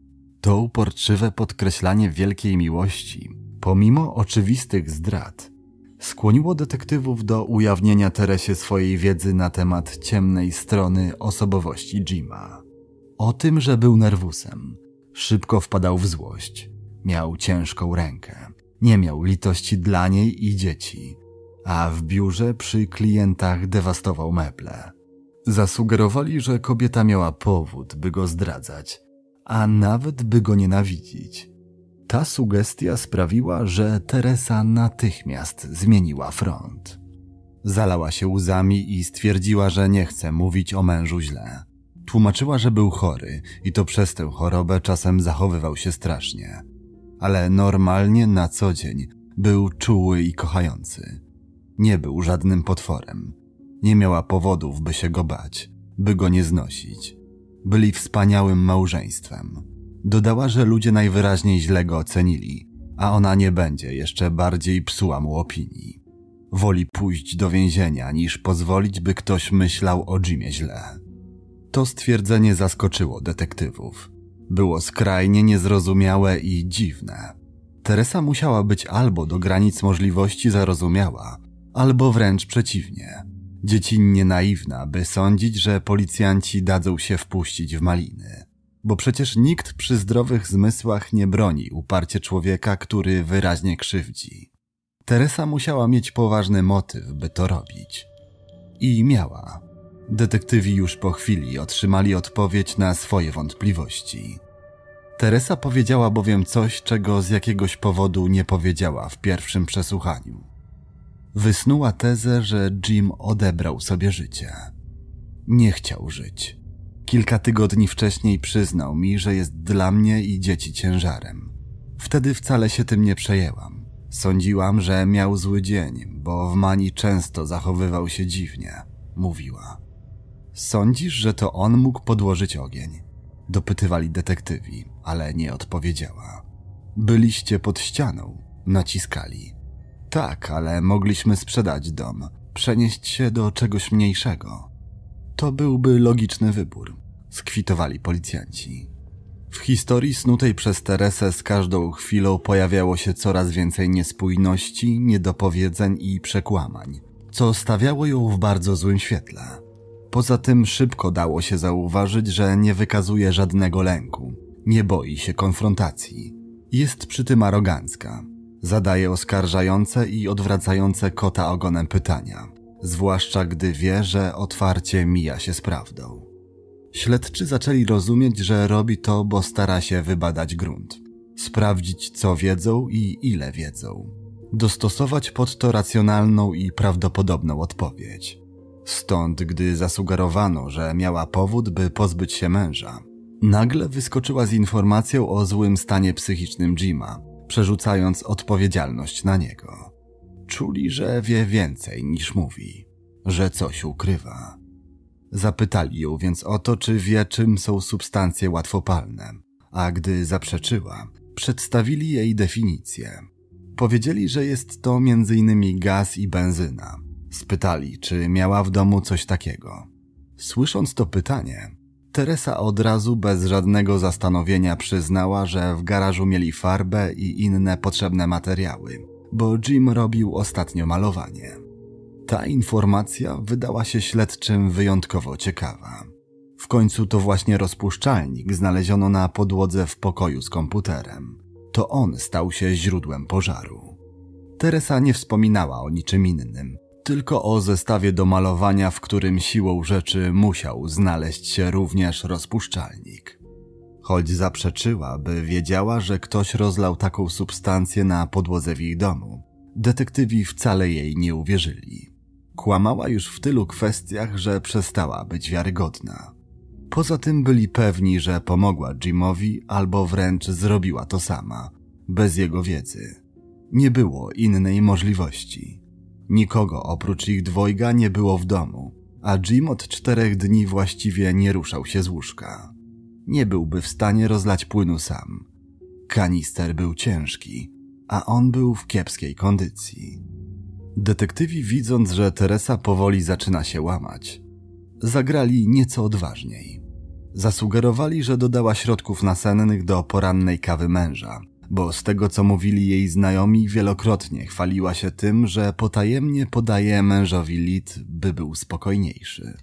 To uporczywe podkreślanie wielkiej miłości, pomimo oczywistych zdrad, skłoniło detektywów do ujawnienia Teresie swojej wiedzy na temat ciemnej strony osobowości Jima. O tym, że był nerwusem, szybko wpadał w złość, miał ciężką rękę, nie miał litości dla niej i dzieci, a w biurze przy klientach dewastował meble. Zasugerowali, że kobieta miała powód, by go zdradzać, a nawet by go nienawidzić. Ta sugestia sprawiła, że Teresa natychmiast zmieniła front. Zalała się łzami i stwierdziła, że nie chce mówić o mężu źle. Tłumaczyła, że był chory i to przez tę chorobę czasem zachowywał się strasznie. Ale normalnie na co dzień był czuły i kochający. Nie był żadnym potworem. Nie miała powodów, by się go bać, by go nie znosić. Byli wspaniałym małżeństwem. Dodała, że ludzie najwyraźniej źle go ocenili, a ona nie będzie, jeszcze bardziej psuła mu opinii. Woli pójść do więzienia, niż pozwolić, by ktoś myślał o Jimie źle. To stwierdzenie zaskoczyło detektywów. Było skrajnie niezrozumiałe i dziwne. Teresa musiała być albo do granic możliwości zarozumiała, albo wręcz przeciwnie. Dziecinnie naiwna, by sądzić, że policjanci dadzą się wpuścić w maliny. Bo przecież nikt przy zdrowych zmysłach nie broni uparcie człowieka, który wyraźnie krzywdzi. Teresa musiała mieć poważny motyw, by to robić. I miała. Detektywi już po chwili otrzymali odpowiedź na swoje wątpliwości. Teresa powiedziała bowiem coś, czego z jakiegoś powodu nie powiedziała w pierwszym przesłuchaniu. Wysnuła tezę, że Jim odebrał sobie życie. Nie chciał żyć. Kilka tygodni wcześniej przyznał mi, że jest dla mnie i dzieci ciężarem. Wtedy wcale się tym nie przejęłam. Sądziłam, że miał zły dzień, bo w manii często zachowywał się dziwnie, mówiła. Sądzisz, że to on mógł podłożyć ogień? Dopytywali detektywi, ale nie odpowiedziała. Byliście pod ścianą, naciskali. Tak, ale mogliśmy sprzedać dom, przenieść się do czegoś mniejszego. To byłby logiczny wybór, skwitowali policjanci. W historii snutej przez Teresę z każdą chwilą pojawiało się coraz więcej niespójności, niedopowiedzeń i przekłamań, co stawiało ją w bardzo złym świetle. Poza tym szybko dało się zauważyć, że nie wykazuje żadnego lęku, nie boi się konfrontacji. Jest przy tym arogancka. Zadaje oskarżające i odwracające kota ogonem pytania, zwłaszcza gdy wie, że otwarcie mija się z prawdą. Śledczy zaczęli rozumieć, że robi to, bo stara się wybadać grunt, sprawdzić, co wiedzą i ile wiedzą, dostosować pod to racjonalną i prawdopodobną odpowiedź. Stąd, gdy zasugerowano, że miała powód, by pozbyć się męża, nagle wyskoczyła z informacją o złym stanie psychicznym Jima, przerzucając odpowiedzialność na niego. Czuli, że wie więcej niż mówi, że coś ukrywa. Zapytali ją więc o to, czy wie, czym są substancje łatwopalne, a gdy zaprzeczyła, przedstawili jej definicję. Powiedzieli, że jest to m.in. gaz i benzyna. Spytali, czy miała w domu coś takiego. Słysząc to pytanie, Teresa od razu bez żadnego zastanowienia przyznała, że w garażu mieli farbę i inne potrzebne materiały, bo Jim robił ostatnio malowanie. Ta informacja wydała się śledczym wyjątkowo ciekawa. W końcu to właśnie rozpuszczalnik znaleziono na podłodze w pokoju z komputerem. To on stał się źródłem pożaru. Teresa nie wspominała o niczym innym, tylko o zestawie do malowania, w którym siłą rzeczy musiał znaleźć się również rozpuszczalnik. Choć zaprzeczyła, by wiedziała, że ktoś rozlał taką substancję na podłodze w ich domu, detektywi wcale jej nie uwierzyli. Kłamała już w tylu kwestiach, że przestała być wiarygodna. Poza tym byli pewni, że pomogła Jimowi albo wręcz zrobiła to sama, bez jego wiedzy. Nie było innej możliwości. Nikogo oprócz ich dwojga nie było w domu, a Jim od 4 dni właściwie nie ruszał się z łóżka. Nie byłby w stanie rozlać płynu sam. Kanister był ciężki, a on był w kiepskiej kondycji. Detektywi, widząc, że Teresa powoli zaczyna się łamać, zagrali nieco odważniej. Zasugerowali, że dodała środków nasennych do porannej kawy męża, bo z tego, co mówili jej znajomi, wielokrotnie chwaliła się tym, że potajemnie podaje mężowi lit, by był spokojniejszy.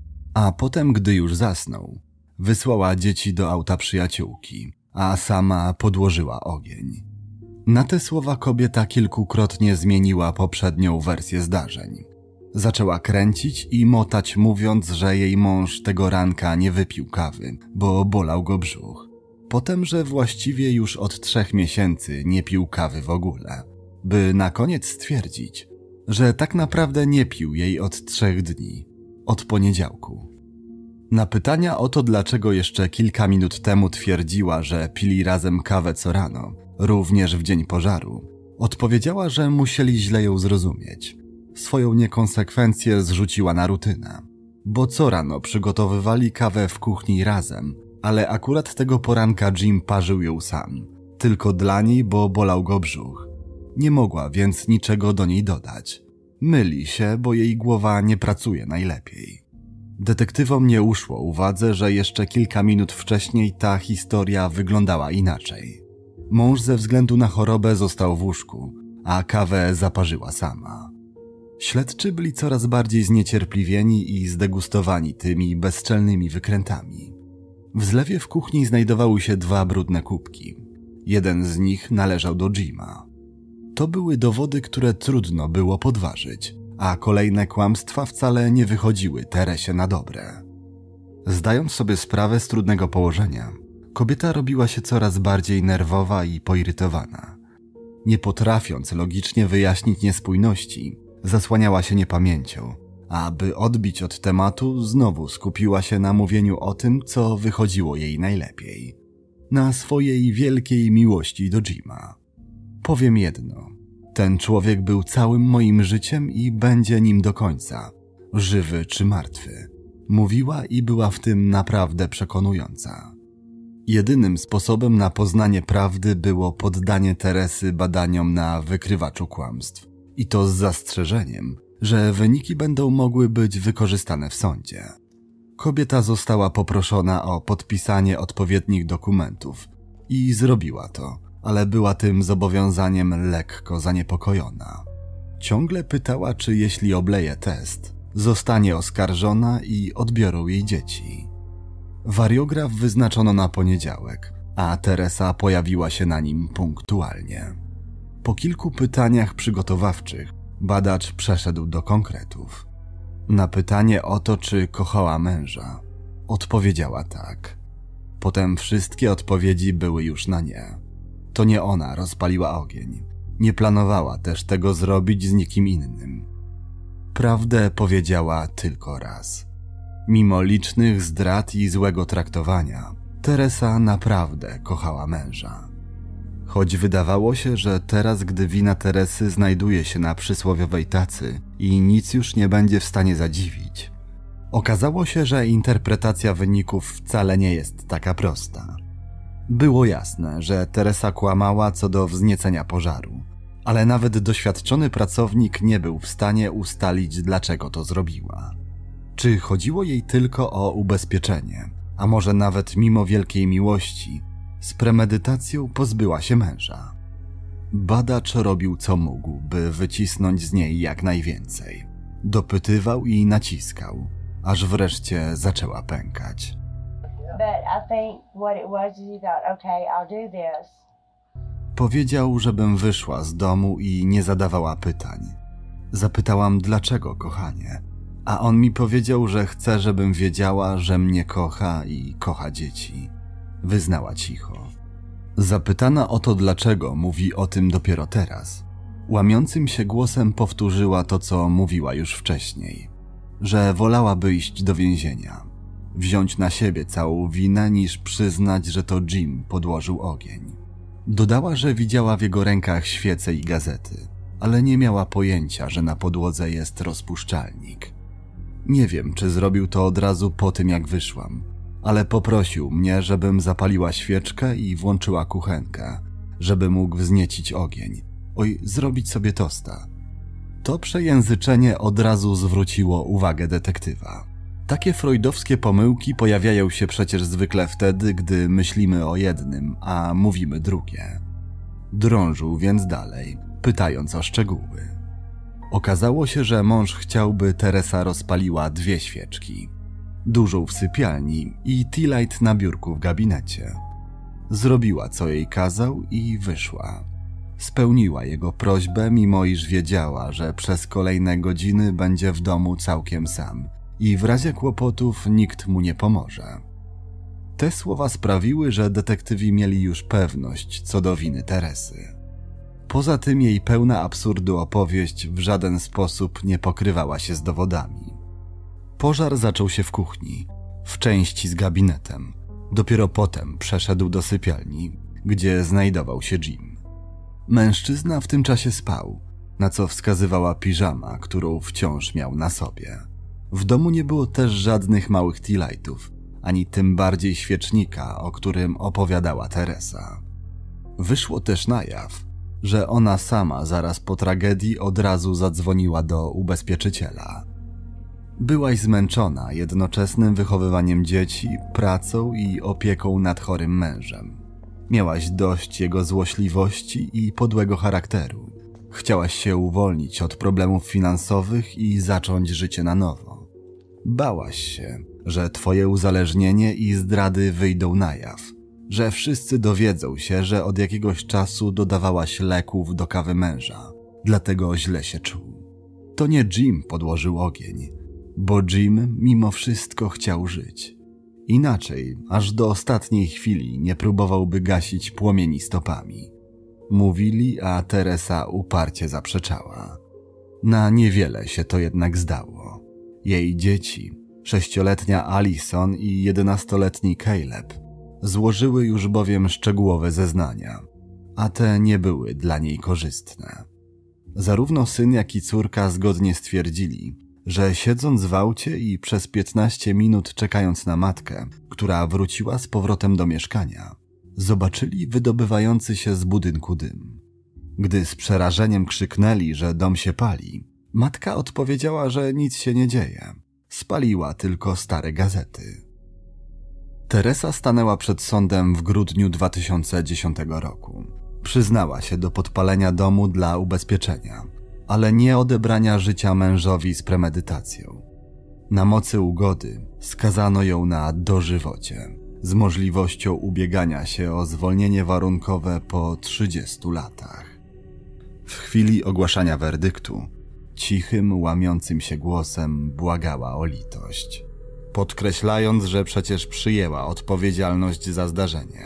A potem, gdy już zasnął, wysłała dzieci do auta przyjaciółki, a sama podłożyła ogień. Na te słowa kobieta kilkukrotnie zmieniła poprzednią wersję zdarzeń. Zaczęła kręcić i motać, mówiąc, że jej mąż tego ranka nie wypił kawy, bo bolał go brzuch. Potem, że właściwie już od 3 miesięcy nie pił kawy w ogóle, by na koniec stwierdzić, że tak naprawdę nie pił jej od 3 dni, od poniedziałku. Na pytania o to, dlaczego jeszcze kilka minut temu twierdziła, że pili razem kawę co rano, również w dzień pożaru, odpowiedziała, że musieli źle ją zrozumieć. Swoją niekonsekwencję zrzuciła na rutynę, bo co rano przygotowywali kawę w kuchni razem, ale akurat tego poranka Jim parzył ją sam. Tylko dla niej, bo bolał go brzuch. Nie mogła więc niczego do niej dodać. Myli się, bo jej głowa nie pracuje najlepiej. Detektywom nie uszło uwadze, że jeszcze kilka minut wcześniej ta historia wyglądała inaczej. Mąż ze względu na chorobę został w łóżku, a kawę zaparzyła sama. Śledczy byli coraz bardziej zniecierpliwieni i zdegustowani tymi bezczelnymi wykrętami. W zlewie w kuchni znajdowały się 2 brudne kubki. Jeden z nich należał do Jima. To były dowody, które trudno było podważyć, a kolejne kłamstwa wcale nie wychodziły Teresie na dobre. Zdając sobie sprawę z trudnego położenia, kobieta robiła się coraz bardziej nerwowa i poirytowana. Nie potrafiąc logicznie wyjaśnić niespójności, zasłaniała się niepamięcią, a aby odbić od tematu, znowu skupiła się na mówieniu o tym, co wychodziło jej najlepiej. Na swojej wielkiej miłości do Jima. Powiem jedno. Ten człowiek był całym moim życiem i będzie nim do końca. Żywy czy martwy. Mówiła i była w tym naprawdę przekonująca. Jedynym sposobem na poznanie prawdy było poddanie Teresy badaniom na wykrywaczu kłamstw. I to z zastrzeżeniem, że wyniki będą mogły być wykorzystane w sądzie. Kobieta została poproszona o podpisanie odpowiednich dokumentów i zrobiła to, ale była tym zobowiązaniem lekko zaniepokojona. Ciągle pytała, czy jeśli obleje test, zostanie oskarżona i odbiorą jej dzieci. Wariograf wyznaczono na poniedziałek, a Teresa pojawiła się na nim punktualnie. Po kilku pytaniach przygotowawczych badacz przeszedł do konkretów. Na pytanie o to, czy kochała męża, odpowiedziała tak. Potem wszystkie odpowiedzi były już na nie. To nie ona rozpaliła ogień. Nie planowała też tego zrobić z nikim innym. Prawdę powiedziała tylko raz. Mimo licznych zdrad i złego traktowania, Teresa naprawdę kochała męża. Choć wydawało się, że teraz, gdy wina Teresy znajduje się na przysłowiowej tacy i nic już nie będzie w stanie zadziwić, okazało się, że interpretacja wyników wcale nie jest taka prosta. Było jasne, że Teresa kłamała co do wzniecenia pożaru, ale nawet doświadczony pracownik nie był w stanie ustalić, dlaczego to zrobiła. Czy chodziło jej tylko o ubezpieczenie, a może nawet mimo wielkiej miłości, z premedytacją pozbyła się męża. Badacz robił co mógł, by wycisnąć z niej jak najwięcej. Dopytywał i naciskał, aż wreszcie zaczęła pękać. Powiedział, żebym wyszła z domu i nie zadawała pytań. Zapytałam, dlaczego, kochanie, a on mi powiedział, że chce, żebym wiedziała, że mnie kocha i kocha dzieci. Wyznała cicho. Zapytana o to, dlaczego mówi o tym dopiero teraz, łamiącym się głosem powtórzyła to, co mówiła już wcześniej, że wolałaby iść do więzienia, wziąć na siebie całą winę, niż przyznać, że to Jim podłożył ogień. Dodała, że widziała w jego rękach świece i gazety, ale nie miała pojęcia, że na podłodze jest rozpuszczalnik. Nie wiem, czy zrobił to od razu po tym, jak wyszłam, ale poprosił mnie, żebym zapaliła świeczkę i włączyła kuchenkę, żeby mógł wzniecić ogień. Zrobić sobie tosta. To przejęzyczenie od razu zwróciło uwagę detektywa. Takie freudowskie pomyłki pojawiają się przecież zwykle wtedy, gdy myślimy o jednym, a mówimy drugie. Drążył więc dalej, pytając o szczegóły. Okazało się, że mąż chciał, by Teresa rozpaliła 2 świeczki. Dużą w sypialni i tea-light na biurku w gabinecie. Zrobiła, co jej kazał i wyszła. Spełniła jego prośbę, mimo iż wiedziała, że przez kolejne godziny będzie w domu całkiem sam i w razie kłopotów nikt mu nie pomoże. Te słowa sprawiły, że detektywi mieli już pewność co do winy Teresy. Poza tym jej pełna absurdu opowieść w żaden sposób nie pokrywała się z dowodami. Pożar zaczął się w kuchni, w części z gabinetem. Dopiero potem przeszedł do sypialni, gdzie znajdował się Jim. Mężczyzna w tym czasie spał, na co wskazywała piżama, którą wciąż miał na sobie. W domu nie było też żadnych małych tea-lightów, ani tym bardziej świecznika, o którym opowiadała Teresa. Wyszło też na jaw, że ona sama zaraz po tragedii od razu zadzwoniła do ubezpieczyciela. Byłaś zmęczona jednoczesnym wychowywaniem dzieci, pracą i opieką nad chorym mężem. Miałaś dość jego złośliwości i podłego charakteru. Chciałaś się uwolnić od problemów finansowych i zacząć życie na nowo. Bałaś się, że twoje uzależnienie i zdrady wyjdą na jaw, że wszyscy dowiedzą się, że od jakiegoś czasu dodawałaś leków do kawy męża, dlatego źle się czuł. To nie Jim podłożył ogień, bo Jim mimo wszystko chciał żyć. Inaczej, aż do ostatniej chwili nie próbowałby gasić płomieni stopami. Mówili, a Teresa uparcie zaprzeczała. Na niewiele się to jednak zdało. Jej dzieci, 6-letnia Alison i 11-letni Caleb, złożyły już bowiem szczegółowe zeznania, a te nie były dla niej korzystne. Zarówno syn, jak i córka zgodnie stwierdzili, że siedząc w aucie i przez 15 minut czekając na matkę, która wróciła z powrotem do mieszkania, zobaczyli wydobywający się z budynku dym. Gdy z przerażeniem krzyknęli, że dom się pali, matka odpowiedziała, że nic się nie dzieje. Spaliła tylko stare gazety. Teresa stanęła przed sądem w grudniu 2010 roku. Przyznała się do podpalenia domu dla ubezpieczenia, ale nie odebrania życia mężowi z premedytacją. Na mocy ugody skazano ją na dożywocie, z możliwością ubiegania się o zwolnienie warunkowe po 30 latach. W chwili ogłaszania werdyktu cichym, łamiącym się głosem błagała o litość, podkreślając, że przecież przyjęła odpowiedzialność za zdarzenie.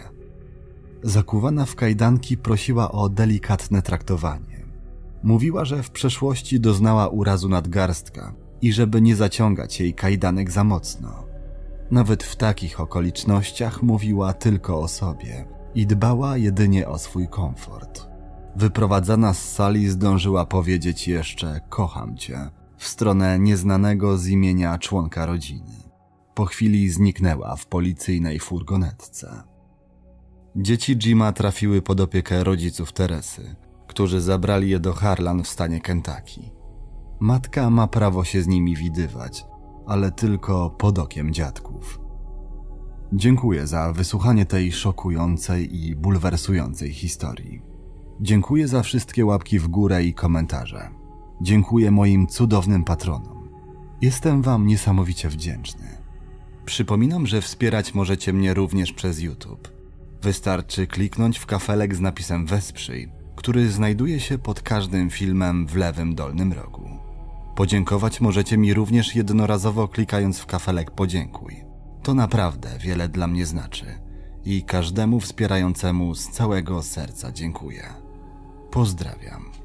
Zakuwana w kajdanki prosiła o delikatne traktowanie. Mówiła, że w przeszłości doznała urazu nadgarstka i żeby nie zaciągać jej kajdanek za mocno. Nawet w takich okolicznościach mówiła tylko o sobie i dbała jedynie o swój komfort. Wyprowadzana z sali zdążyła powiedzieć jeszcze „kocham cię” w stronę nieznanego z imienia członka rodziny. Po chwili zniknęła w policyjnej furgonetce. Dzieci Jima trafiły pod opiekę rodziców Teresy, którzy zabrali je do Harlan w stanie Kentucky. Matka ma prawo się z nimi widywać, ale tylko pod okiem dziadków. Dziękuję za wysłuchanie tej szokującej i bulwersującej historii. Dziękuję za wszystkie łapki w górę i komentarze. Dziękuję moim cudownym patronom. Jestem wam niesamowicie wdzięczny. Przypominam, że wspierać możecie mnie również przez YouTube. Wystarczy kliknąć w kafelek z napisem Wesprzyj, który znajduje się pod każdym filmem w lewym dolnym rogu. Podziękować możecie mi również jednorazowo klikając w kafelek Podziękuj. To naprawdę wiele dla mnie znaczy i każdemu wspierającemu z całego serca dziękuję. Pozdrawiam.